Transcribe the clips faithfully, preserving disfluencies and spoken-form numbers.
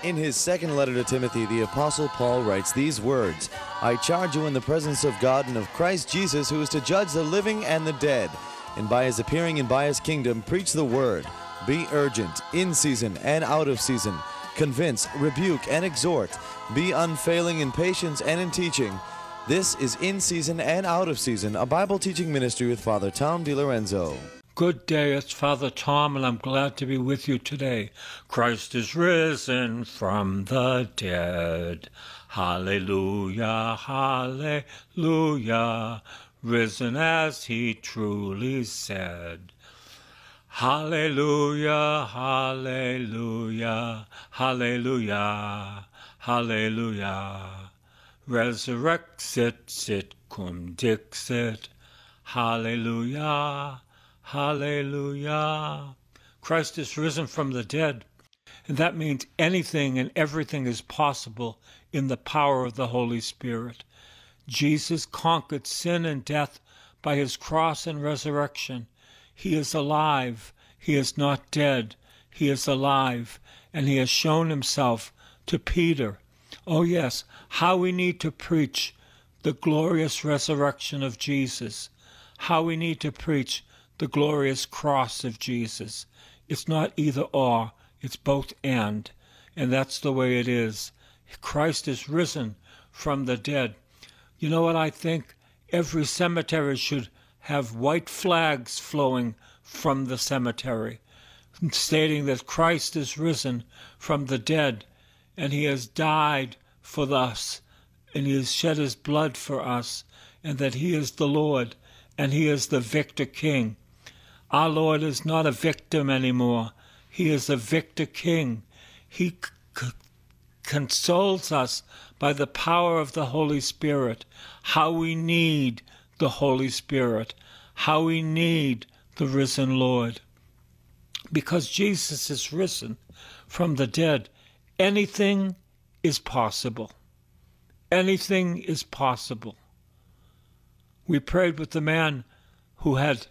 In his second letter to Timothy, the Apostle Paul writes these words, I charge you in the presence of God and of Christ Jesus, who is to judge the living and the dead, and by his appearing and by his kingdom, preach the word. Be urgent, in season and out of season. Convince, rebuke, and exhort. Be unfailing in patience and in teaching. This is In Season and Out of Season, a Bible teaching ministry with Father Tom DiLorenzo. Good day, it's Father Tom, and I'm glad to be with you today. Christ is risen from the dead. Hallelujah, hallelujah, risen as he truly said. Hallelujah, hallelujah, hallelujah, hallelujah. Resurrexit sit cum dixit. Hallelujah, hallelujah. Christ is risen from the dead, and that means anything and everything is possible in the power of the Holy Spirit. Jesus conquered sin and death by his cross and resurrection. He is alive. He is not dead. He is alive, and he has shown himself to Peter. Oh yes, how we need to preach the glorious resurrection of Jesus. How we need to preach the glorious cross of Jesus. It's not either or, it's both and. And that's the way it is. Christ is risen from the dead. You know what I think? Every cemetery should have white flags flowing from the cemetery, stating that Christ is risen from the dead, and he has died for us, and he has shed his blood for us, and that he is the Lord, and he is the victor king. Our Lord is not a victim anymore. He is a victor king. He c- c- consoles us by the power of the Holy Spirit. How we need the Holy Spirit. How we need the risen Lord. Because Jesus is risen from the dead, anything is possible. Anything is possible. We prayed with the man who had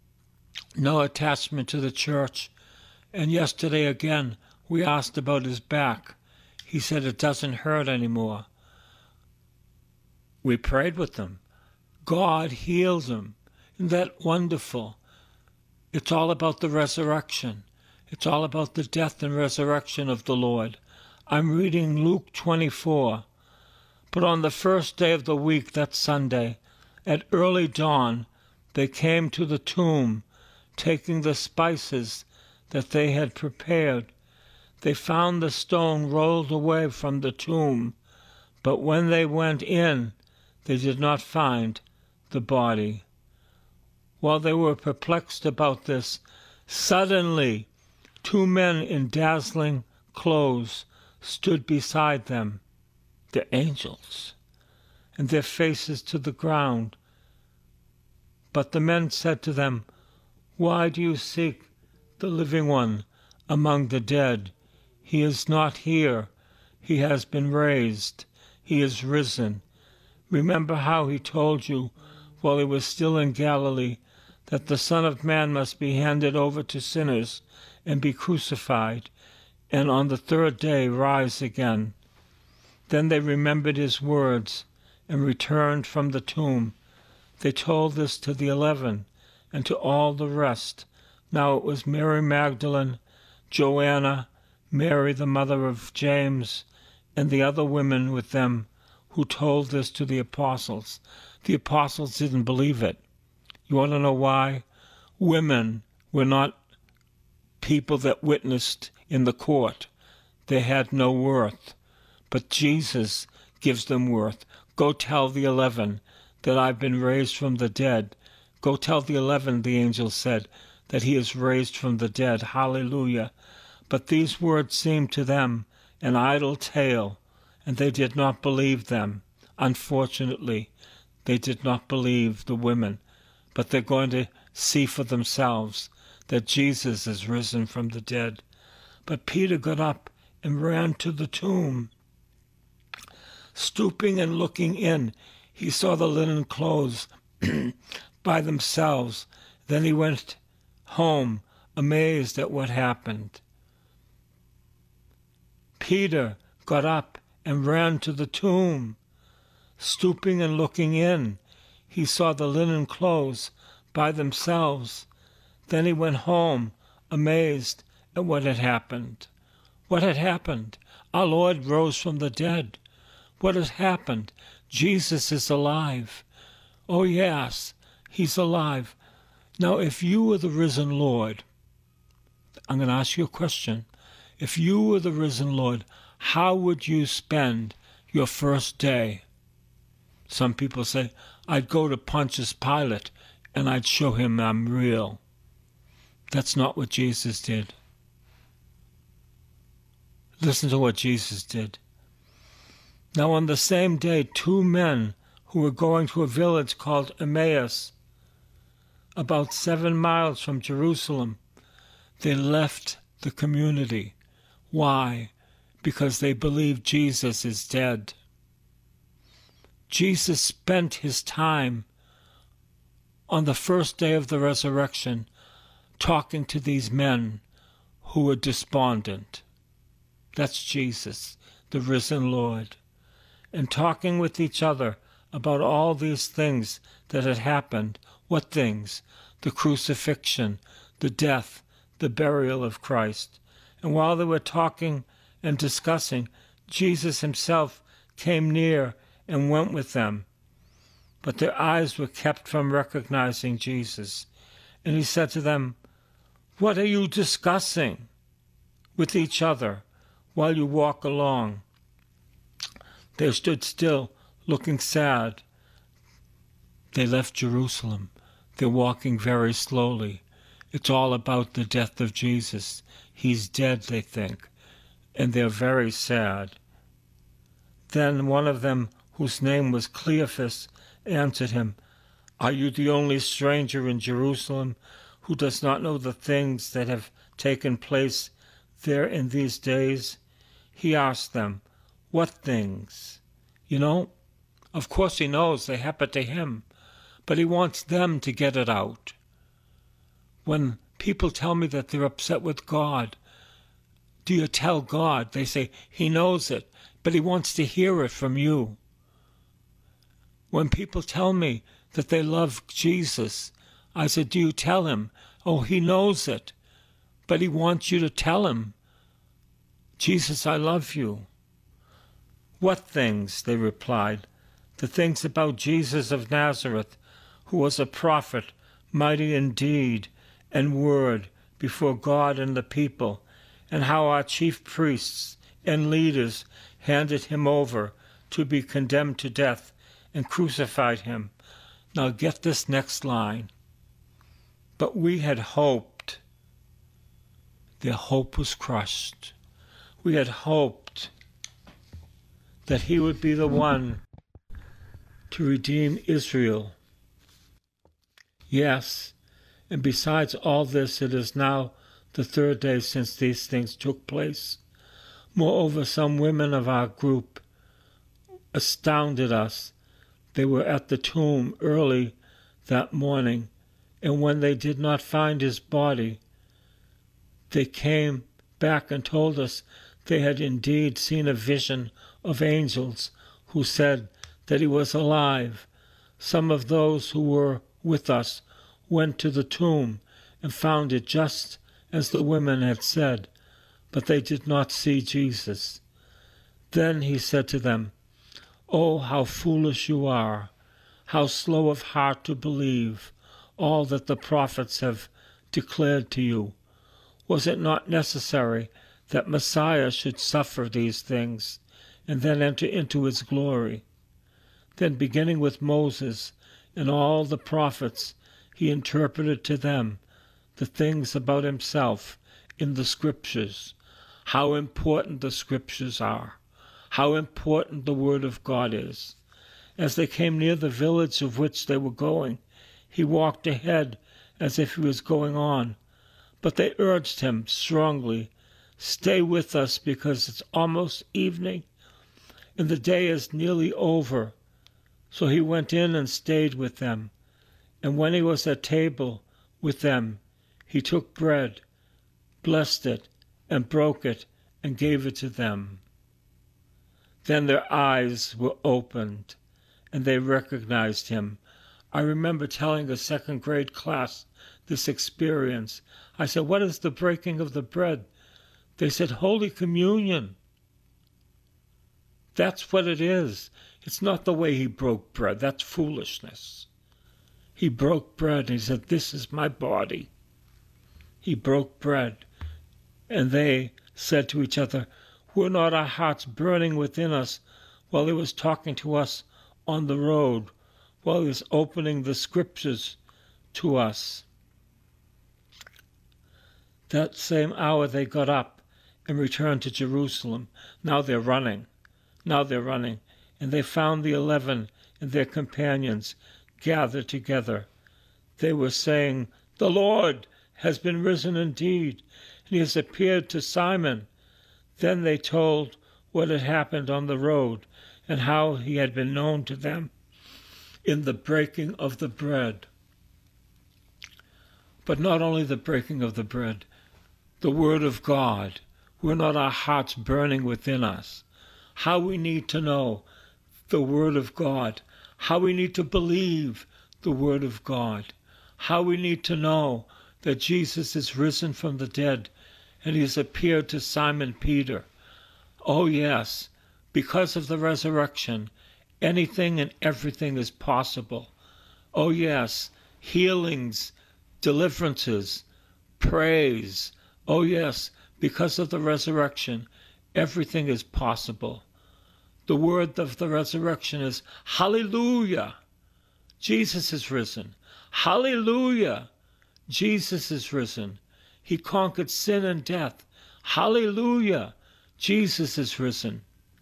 no attachment to the church, and yesterday again we asked about his back. He said it doesn't hurt anymore. We prayed with him. God heals him. Isn't that wonderful? It's all about the resurrection. It's all about the death and resurrection of the Lord. I'm reading Luke twenty-four. But on the first day of the week, that Sunday, at early dawn, they came to the tomb, taking the spices that they had prepared. They found the stone rolled away from the tomb, but when they went in, they did not find the body. While they were perplexed about this, suddenly two men in dazzling clothes stood beside them. The angels, and their faces to the ground. But the men said to them, Why do you seek the living one among the dead? He is not here. He has been raised. He is risen. Remember how he told you while he was still in Galilee that the Son of Man must be handed over to sinners and be crucified, and on the third day rise again. Then they remembered his words and returned from the tomb. They told this to the eleven and to all the rest. Now it was Mary Magdalene, Joanna, Mary the mother of James, and the other women with them who told this to the apostles. The apostles didn't believe it. You want to know why? Women were not people that witnessed in the court. They had no worth. But Jesus gives them worth. Go tell the eleven that I've been raised from the dead. Go tell the eleven, the angel said, that he is raised from the dead. Hallelujah. But these words seemed to them an idle tale, and they did not believe them. Unfortunately, they did not believe the women. But they're going to see for themselves that Jesus is risen from the dead. But Peter got up and ran to the tomb. Stooping and looking in, he saw the linen clothes by themselves. Then he went home, amazed at what happened. Peter got up and ran to the tomb. Stooping and looking in, he saw the linen clothes by themselves. Then he went home, amazed at what had happened. What had happened? Our Lord rose from the dead. What has happened? Jesus is alive. Oh, yes, he's alive. Now, if you were the risen Lord, I'm going to ask you a question. If you were the risen Lord, how would you spend your first day? Some people say, I'd go to Pontius Pilate and I'd show him I'm real. That's not what Jesus did. Listen to what Jesus did. Now on the same day, two men who were going to a village called Emmaus, about seven miles from Jerusalem, they left the community. Why? Because they believed Jesus is dead. Jesus spent his time on the first day of the resurrection talking to these men who were despondent. That's Jesus, the risen Lord. And talking with each other about all these things that had happened. What things? The crucifixion, the death, the burial of Christ. And while they were talking and discussing, Jesus himself came near and went with them. But their eyes were kept from recognizing Jesus. And he said to them, "What are you discussing with each other while you walk along?" They stood still, looking sad. They left Jerusalem. They're walking very slowly. It's all about the death of Jesus. He's dead, they think, and they're very sad. Then one of them, whose name was Cleophas, answered him, "Are you the only stranger in Jerusalem who does not know the things that have taken place there in these days?" He asked them, "What things?" You know, of course he knows they happened to him, but he wants them to get it out. When people tell me that they're upset with God, do you tell God? They say, he knows it, but he wants to hear it from you. When people tell me that they love Jesus, I said, do you tell him? Oh, he knows it, but he wants you to tell him, Jesus, I love you. What things? They replied. The things about Jesus of Nazareth, who was a prophet, mighty in deed and word before God and the people, and how our chief priests and leaders handed him over to be condemned to death and crucified him. Now get this next line. But we had hoped. Their hope was crushed. We had hoped that he would be the one to redeem Israel. Yes, and besides all this, it is now the third day since these things took place. Moreover, some women of our group astounded us. They were at the tomb early that morning, and when they did not find his body, they came back and told us they had indeed seen a vision of angels who said that he was alive. Some of those who were with us went to the tomb and found it just as the women had said, but they did not see Jesus. Then he said to them, "Oh, how foolish you are, how slow of heart to believe all that the prophets have declared to you. Was it not necessary that Messiah should suffer these things and then enter into his glory?" Then, beginning with Moses and all the prophets, he interpreted to them the things about himself in the Scriptures. How important the Scriptures are. How important the Word of God is. As they came near the village of which they were going, he walked ahead as if he was going on. But they urged him strongly, "Stay with us because it's almost evening and the day is nearly over." So he went in and stayed with them. And when he was at table with them, he took bread, blessed it, and broke it, and gave it to them. Then their eyes were opened, and they recognized him. I remember telling a second grade class this experience. I said, "What is the breaking of the bread?" They said, "Holy Communion." That's what it is. It's not the way he broke bread. That's foolishness. He broke bread and he said, "This is my body." He broke bread. And they said to each other, "Were not our hearts burning within us while he was talking to us on the road, while he was opening the scriptures to us?" That same hour they got up and returned to Jerusalem. Now they're running. Now they're running. And they found the eleven and their companions gathered together. They were saying, "The Lord has been risen indeed, and he has appeared to Simon." Then they told what had happened on the road and how he had been known to them in the breaking of the bread. But not only the breaking of the bread, the Word of God. Were not our hearts burning within us? How we need to know the Word of God. How we need to believe the Word of God. How we need to know that Jesus is risen from the dead and he has appeared to Simon Peter. Oh yes, because of the resurrection, anything and everything is possible. Oh yes, healings, deliverances, praise. Oh yes, because of the resurrection, everything is possible. The word of the resurrection is hallelujah. Jesus is risen. Hallelujah. Jesus is risen. He conquered sin and death. Hallelujah. Jesus is risen.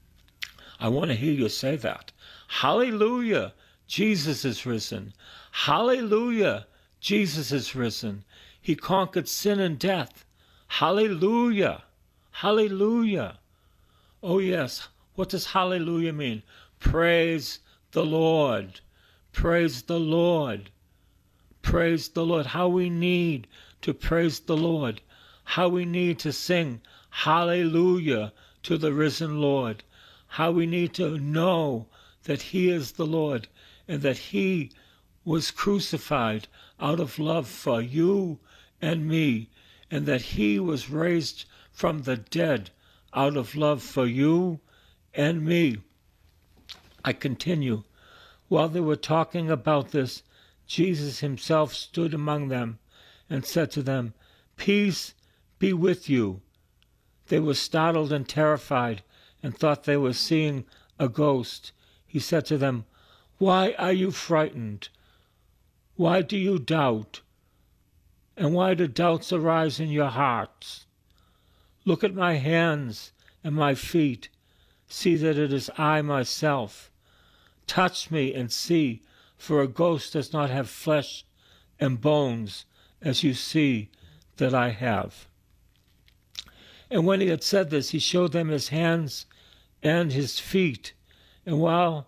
I want to hear you say that. Hallelujah. Jesus is risen. Hallelujah. Jesus is risen. He conquered sin and death. Hallelujah. Hallelujah. Oh yes. What does hallelujah mean? Praise the Lord. Praise the Lord. Praise the Lord. How we need to praise the Lord. How we need to sing hallelujah to the risen Lord. How we need to know that he is the Lord and that he was crucified out of love for you and me, and that he was raised from the dead out of love for you and me. I continue. While they were talking about this, Jesus himself stood among them and said to them, "Peace be with you." They were startled and terrified and thought they were seeing a ghost. He said to them, "Why are you frightened? Why do you doubt? And why do doubts arise in your hearts? Look at my hands and my feet. See that it is I myself. Touch me and see, for a ghost does not have flesh and bones, as you see that I have." And when he had said this, he showed them his hands and his feet. And while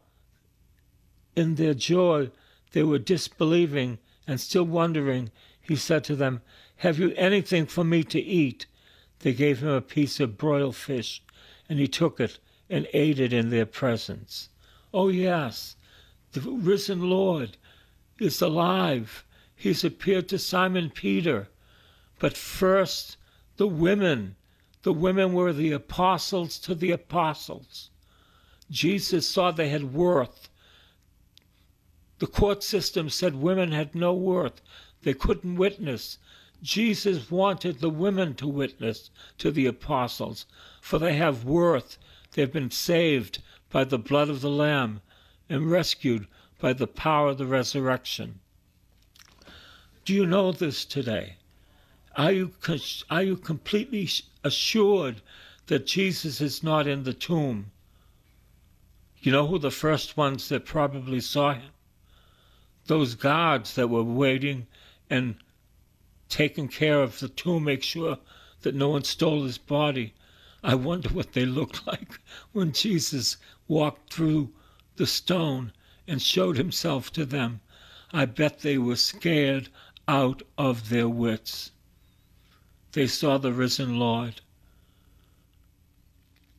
in their joy they were disbelieving and still wondering, he said to them, "Have you anything for me to eat?" They gave him a piece of broiled fish, and he took it and ate it in their presence. Oh yes, the risen Lord is alive. He's appeared to Simon Peter. But first, the women. The women were the apostles to the apostles. Jesus saw they had worth. The court system said women had no worth. They couldn't witness. Jesus wanted the women to witness to the apostles, for they have worth. They've been saved by the blood of the Lamb and rescued by the power of the resurrection. Do you know this today? Are you, are you completely assured that Jesus is not in the tomb? You know who the first ones that probably saw him? Those guards that were waiting and taking care of the tomb, make sure that no one stole his body. I wonder what they looked like when Jesus walked through the stone and showed himself to them. I bet they were scared out of their wits. They saw the risen Lord.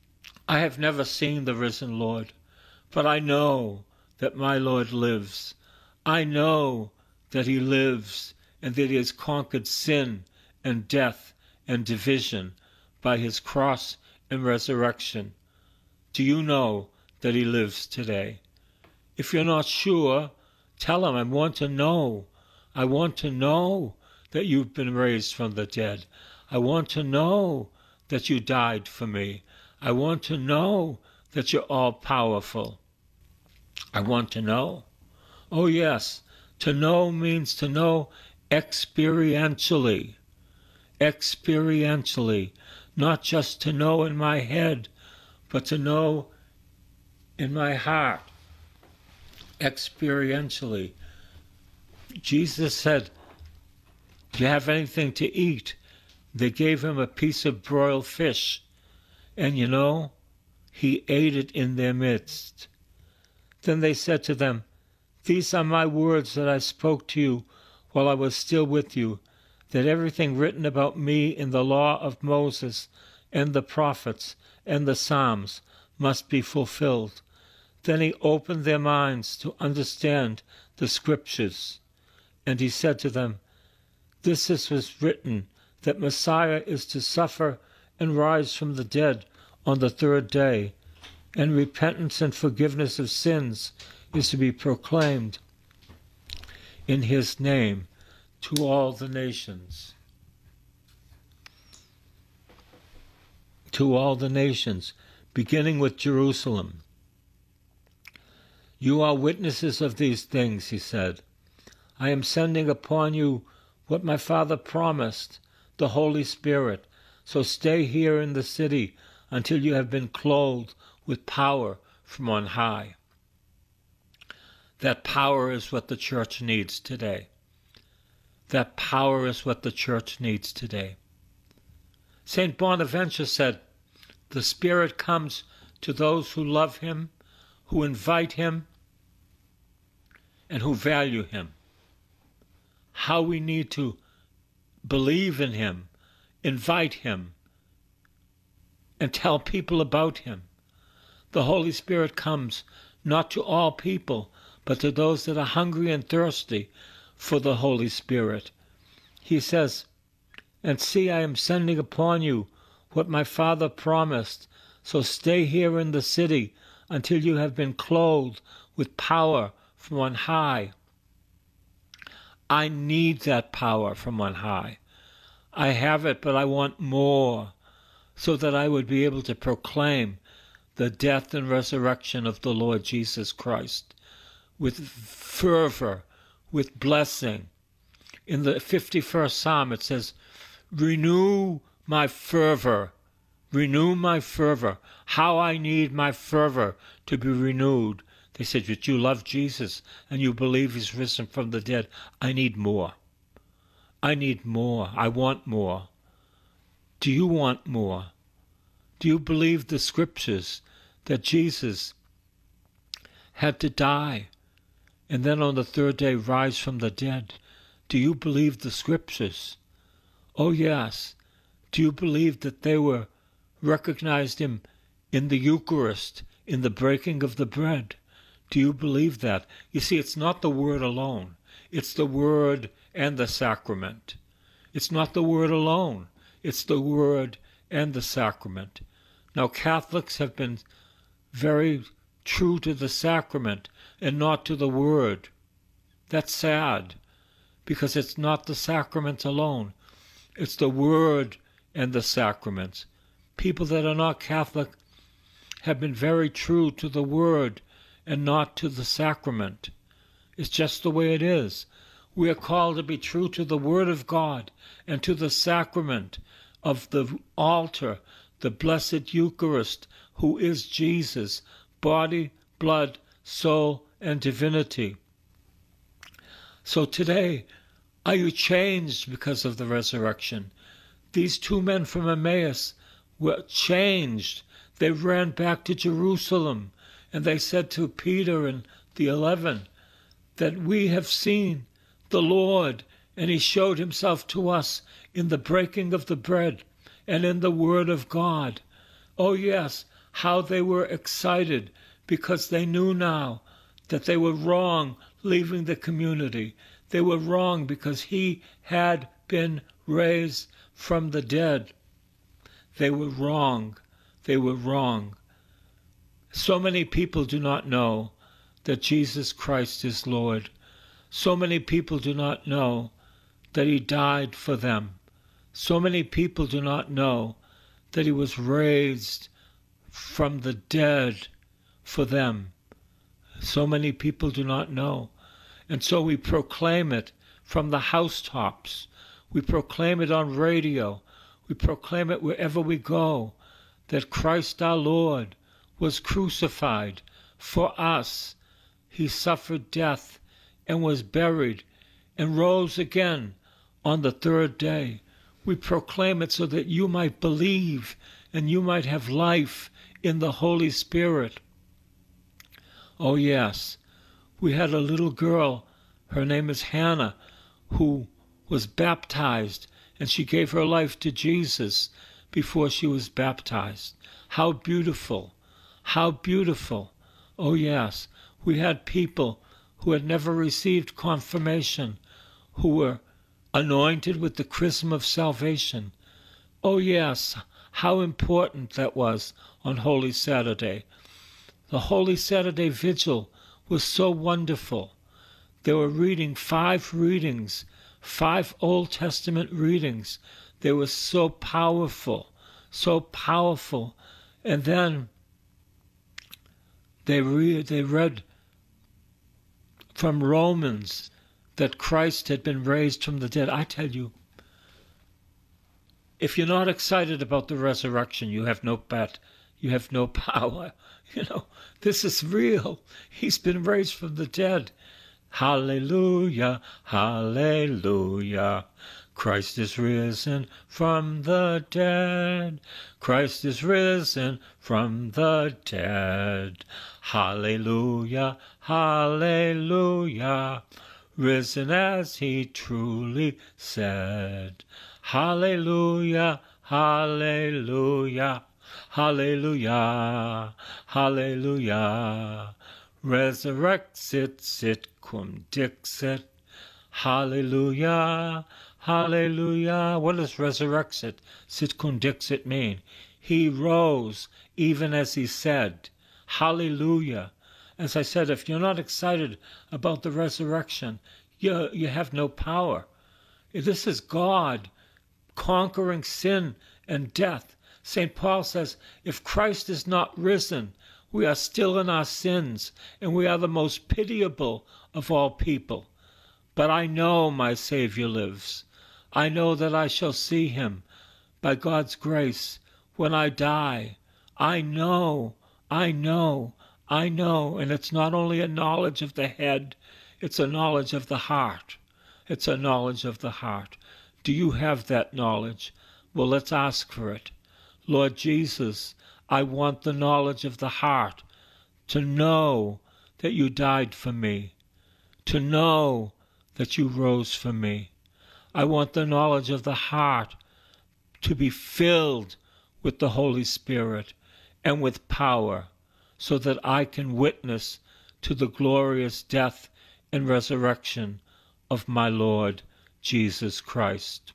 I have never seen the risen Lord, but I know that my Lord lives. I know that he lives and that he has conquered sin and death and division by his cross and resurrection. Do you know that he lives today? If you're not sure, tell him, I want to know. I want to know that you've been raised from the dead. I want to know that you died for me. I want to know that you're all-powerful. I want to know. Oh, yes, to know means to know experientially. Experientially, not just to know in my head, but to know in my heart. Experientially. Jesus said, do you have anything to eat? They gave him a piece of broiled fish. And you know, he ate it in their midst. Then they said to them, these are my words that I spoke to you while I was still with you, that everything written about me in the law of Moses and the prophets and the Psalms must be fulfilled. Then he opened their minds to understand the Scriptures. And he said to them, this is was written, that Messiah is to suffer and rise from the dead on the third day, and repentance and forgiveness of sins is to be proclaimed in his name to all the nations. To all the nations, beginning with Jerusalem. You are witnesses of these things, he said. I am sending upon you what my Father promised, the Holy Spirit. So stay here in the city until you have been clothed with power from on high. That power is what the church needs today. That power is what the church needs today. Saint Bonaventure said, the Spirit comes to those who love him, who invite him, and who value him. How we need to believe in him, invite him, and tell people about him. The Holy Spirit comes not to all people, but to those that are hungry and thirsty for the Holy Spirit. He says, and see, I am sending upon you what my Father promised, so stay here in the city until you have been clothed with power from on high. I need that power from on high. I have it, but I want more, so that I would be able to proclaim the death and resurrection of the Lord Jesus Christ with fervor, with blessing. In the fifty-first Psalm it says, renew my fervor, renew my fervor. How I need my fervor to be renewed. They said, but you love Jesus and you believe he's risen from the dead. I need more. I need more. I want more. Do you want more? Do you believe the Scriptures that Jesus had to die and then on the third day rise from the dead? Do you believe the Scriptures? Oh, yes. Do you believe that they were recognized him in the Eucharist, in the breaking of the bread? Do you believe that? You see, it's not the Word alone. It's the Word and the sacrament. It's not the Word alone. It's the Word and the sacrament. Now, Catholics have been very true to the sacrament and not to the Word. That's sad, because it's not the sacrament alone. It's the Word and the sacraments. People that are not Catholic have been very true to the Word and not to the sacrament. It's just the way it is. We are called to be true to the Word of God and to the sacrament of the altar, the Blessed Eucharist, who is Jesus, body, blood, soul, and divinity. So today, are you changed because of the resurrection? These two men from Emmaus were changed. They ran back to Jerusalem, and they said to Peter and the eleven that we have seen the Lord, and he showed himself to us in the breaking of the bread and in the Word of God. Oh yes, how they were excited because they knew now that they were wrong leaving the community. They were wrong because he had been raised from the dead. They were wrong. They were wrong. So many people do not know that Jesus Christ is Lord. So many people do not know that he died for them. So many people do not know that he was raised from the dead for them. So many people do not know. And so we proclaim it from the housetops. We proclaim it on radio. We proclaim it wherever we go, that Christ our Lord was crucified for us. He suffered death and was buried and rose again on the third day. We proclaim it so that you might believe and you might have life in the Holy Spirit. Oh yes, we had a little girl, her name is Hannah, who was baptized, and she gave her life to Jesus before she was baptized. How beautiful, how beautiful. Oh yes, we had people who had never received confirmation, who were anointed with the chrism of salvation. Oh yes, how important that was on Holy Saturday. The Holy Saturday Vigil was so wonderful. They were reading five readings, five Old Testament readings. They were so powerful, so powerful. And then they, re- they read from Romans that Christ had been raised from the dead. I tell you, if you're not excited about the resurrection, you have no bet. You have no power. You know, this is real. He's been raised from the dead. Hallelujah, hallelujah. Christ is risen from the dead. Christ is risen from the dead. Hallelujah, hallelujah. Risen as he truly said. Hallelujah, hallelujah. Hallelujah, hallelujah. Resurrexit, sit cum dixit. Hallelujah, hallelujah. What does resurrexit, sit cum dixit mean? He rose even as he said. Hallelujah. As I said, if you're not excited about the resurrection, you, you have no power. This is God conquering sin and death. Saint Paul says, if Christ is not risen, we are still in our sins, and we are the most pitiable of all people. But I know my Savior lives. I know that I shall see him by God's grace when I die. I know, I know, I know, and it's not only a knowledge of the head, it's a knowledge of the heart. It's a knowledge of the heart. Do you have that knowledge? Well, let's ask for it. Lord Jesus, I want the knowledge of the heart, to know that you died for me, to know that you rose for me. I want the knowledge of the heart to be filled with the Holy Spirit and with power, so that I can witness to the glorious death and resurrection of my Lord Jesus Christ.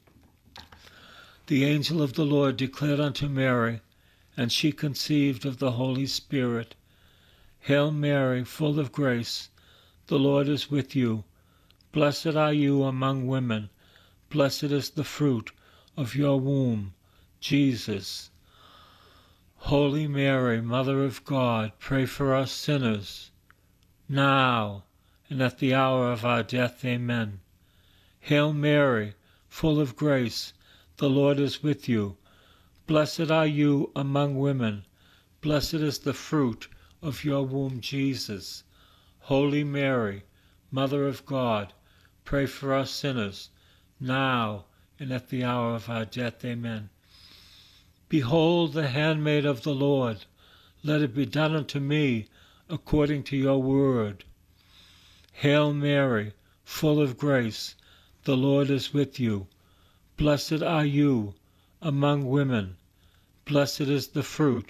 The angel of the Lord declared unto Mary, and she conceived of the Holy Spirit. Hail Mary, full of grace, the Lord is with you. Blessed are you among women. Blessed is the fruit of your womb, Jesus. Holy Mary, Mother of God, pray for us sinners, now and at the hour of our death. Amen. Hail Mary, full of grace, the Lord is with you. Blessed are you among women. Blessed is the fruit of your womb, Jesus. Holy Mary, Mother of God, pray for us sinners, now and at the hour of our death. Amen. Behold the handmaid of the Lord. Let it be done unto me according to your word. Hail Mary, full of grace, the Lord is with you. Blessed are you among women. Blessed is the fruit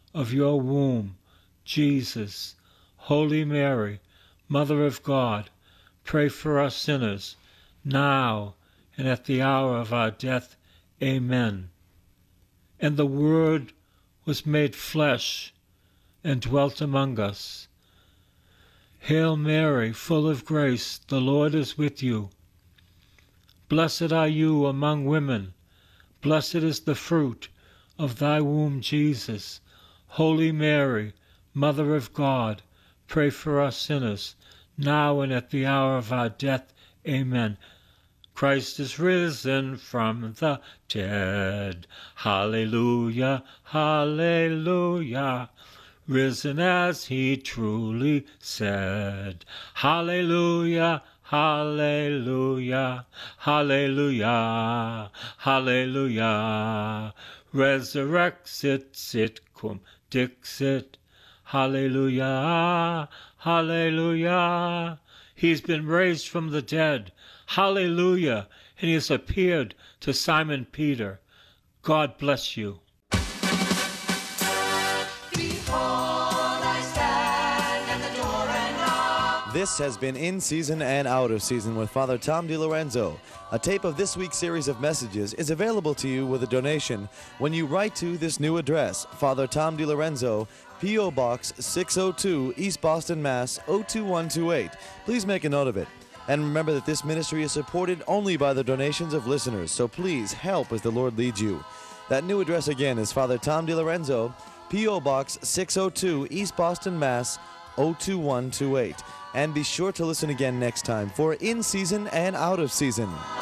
of your womb, Jesus. Holy Mary, Mother of God, pray for us sinners, now and at the hour of our death. Amen. And the Word was made flesh and dwelt among us. Hail Mary, full of grace, the Lord is with you. Blessed are you among women, blessed is the fruit of thy womb, Jesus. Holy Mary, Mother of God, pray for us sinners, now and at the hour of our death. Amen. Christ is risen from the dead. Hallelujah, hallelujah. Risen as he truly said. Hallelujah, hallelujah, hallelujah, hallelujah. Resurrexit sit cum dixit. Hallelujah, hallelujah. He's been raised from the dead. Hallelujah. And he has appeared to Simon Peter. God bless you. This has been In Season and Out of Season with Father Tom DiLorenzo. A tape of this week's series of messages is available to you with a donation when you write to this new address, Father Tom DiLorenzo, P O. Box six oh two, East Boston, Mass. oh two one two eight. Please make a note of it. And remember that this ministry is supported only by the donations of listeners, so please help as the Lord leads you. That new address again is Father Tom DiLorenzo, P O. Box six oh two, East Boston, Mass. oh two one two eight. And be sure to listen again next time for In Season and Out of Season.